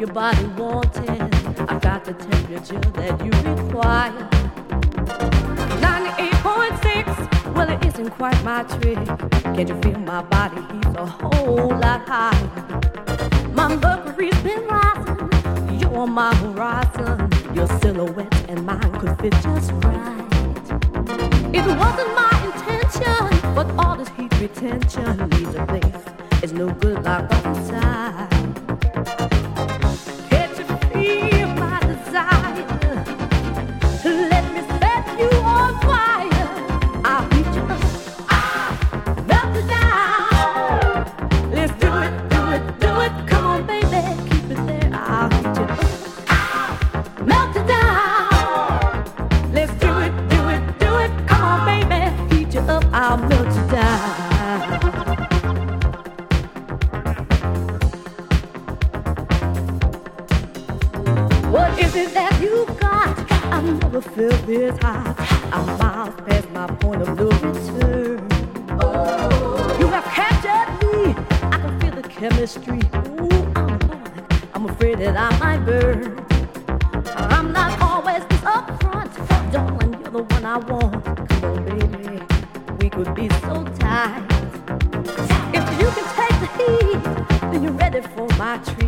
your body wanting. I've got the temperature that you require. 98.6, well it isn't quite my trick. Can't you feel my body heat's a whole lot higher? My mercury's been rising, you're on my horizon. Your silhouette and mine could fit just right. It wasn't my intention, but all this heat retention needs a place. It's no good like up inside. Can't you feel my desire? Let me set you on fire. I'll beat you up, melt it down. Let's do it, do it, do it. Come on, baby, keep it there. I'll beat you up, melt it down. Let's do it, do it, do it. Come on, baby, heat you up. I'll melt you down. What is it that you got? I've never felt this high. I'm miles past my point of no return. Oh, you have captured me. I can feel the chemistry. Ooh, I'm afraid that I might burn. I'm not always this upfront, darling. You're the one I want. Come on, baby, we could be so tight. If you can take the heat, then you're ready for my treat.